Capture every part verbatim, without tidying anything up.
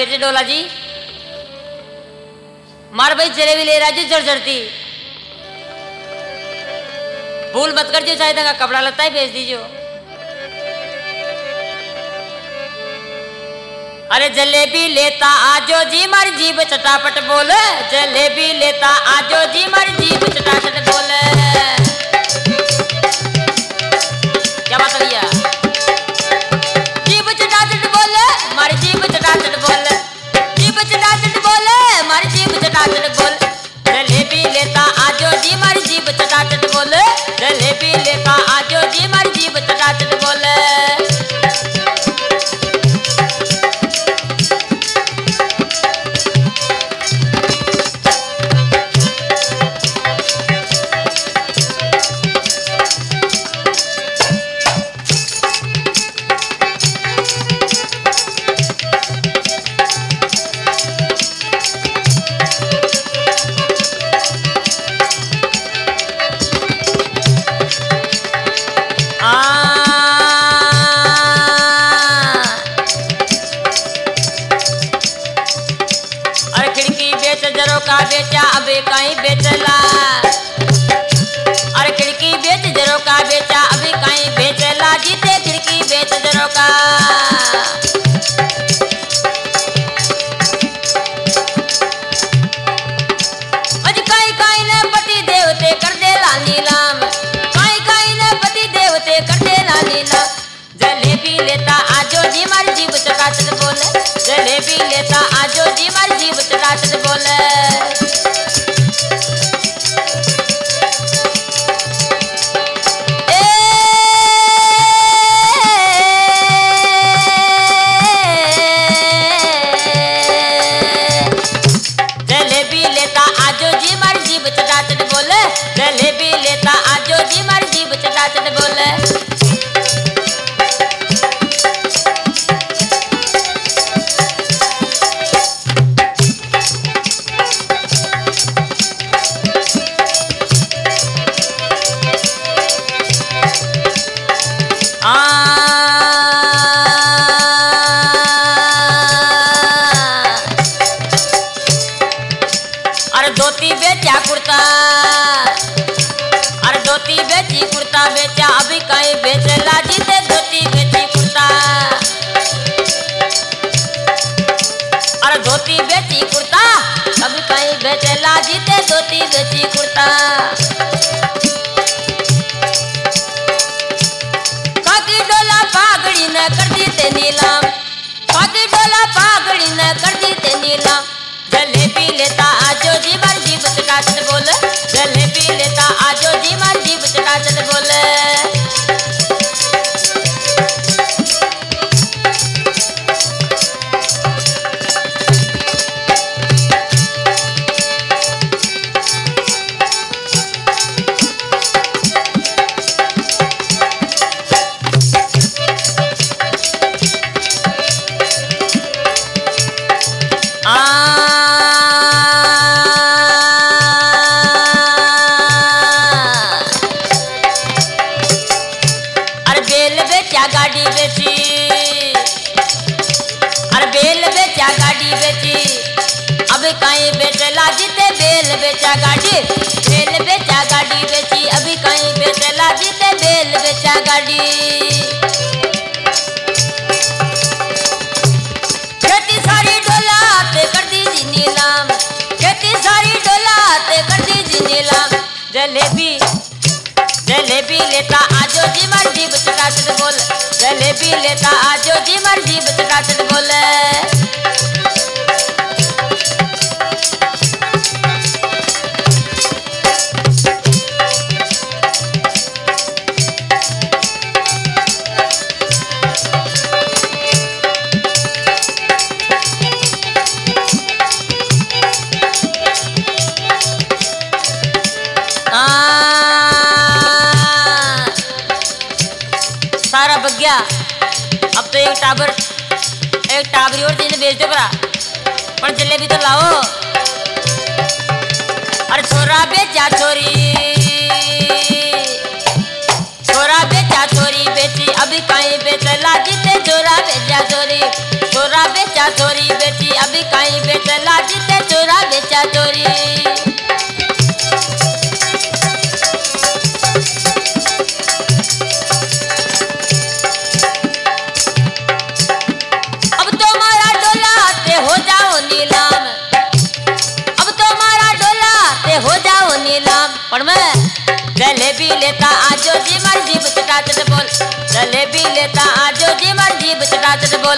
बेटे डोला जी मार भाई जलेबी ले राजू जड़ जड़ती भूल मत कर जो चाहे कपड़ा लता ही भेज दीजिए। अरे जलेबी लेता आजो जी मारी जीभ चटापट बोले जलेबी लेता आजो जी मारी जीभ चटापट बोले। क्या बात भैया जीभ चटाचट बोले मारी जीभ चटाचट बोले जीभ चटाचट बोले मारी जीभ चटाचट बोले जलेबी लेता आजो जी मारी जीभ चटाचट बोले जलेबी लेता आजो जी मारी जीभ चटाचट बोले। का बेचा अबे कहीं बेचला अरे खिड़की बेच जरो का बेचा अभी कहीं बेचला जीते खिड़की बेच जरो का। अज कहीं कहीं ने पति देवते कर देला नीलाम कहीं कहीं ने पति देवते कर देला नीलाम। जलेबी लेता आजो जी मारी जीभ चटाचट बोले जलेबी लेता आजो जी मारी जीभ चटाचट बोले। जलेबी लेता आजो जी मारी जीभ चटाचट बोले जलेबी लेता आजो जी मारी जीभ चटाचट बोले। अरे धोती बेचा कुर्ता अरे धोती बेची कुर्ता बेचा अभी कहीं बेचला जीते धोती बेची कुर्ता अरे धोती बेची कुर्ता अभी कहीं बेचला जीते धोती बेची कुर्ता। काकी डोला पागड़ी न कर दी ते नीलाम काकी डोला पागड़ी न कर दी ते नीलाम। जलेबी लेता आजो जी मारी जीभ चटाचट बोले जलेबी लेता आजो जी मारी जीभ चटाचट बोले। गाड़ी बेची अरे बेल बेचा गाड़ी बेची अभी कहीं बेचला जीते बेल बेचा गाड़ी बेल बेचा गाड़ी बेची अभी कहीं बेचला जीते बेल बेचा गाड़ी। खेती सारी डोला ते कर दी जी नीलाम खेती सारी डोला ते कर दी जी नीलाम। जलेबी जलेबी लेता आजो जी मारी जीभ चटाचट बोले जलेबी लेता आजो जी मारी जीभ चटाचट बोले। सारा बग गया अब तो एक टाबर एक टाबरी और जिन्हें बेच दो भरा पर जलेबी तो लाओ। अरे छोरा बेचा छोरी छोरा बेचा छोरी बेची अभी कहीं बेचला जीते छोरा बेचा छोरी छोरा बेचा छोरी बेची बेचला जीते चोरा बेचा चोरी। अब तो मारा डोला ते हो जाओ नीलाम, अब तो मारा डोला ते हो जाओ नीलाम। पर मैं जलेबी लेता आजो जी मर्जी बचटा चट बोल, जलेबी लेता आजो जी मर्जी बचटा चट बोल।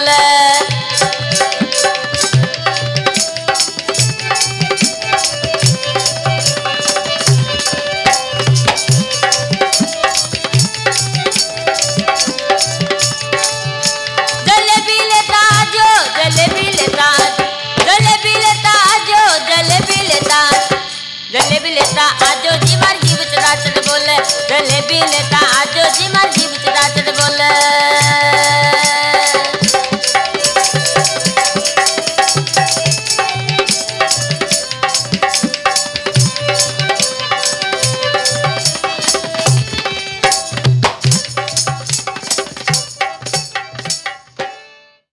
जलेबी लेता आजो, जलेबी लेता, जलेबी लेता आजो, जलेबी लेता, जलेबी लेता आजो जी मर्जी बचटा चट बोल, जलेबी लेता आजो जी मर्जी बचटा चट बोल।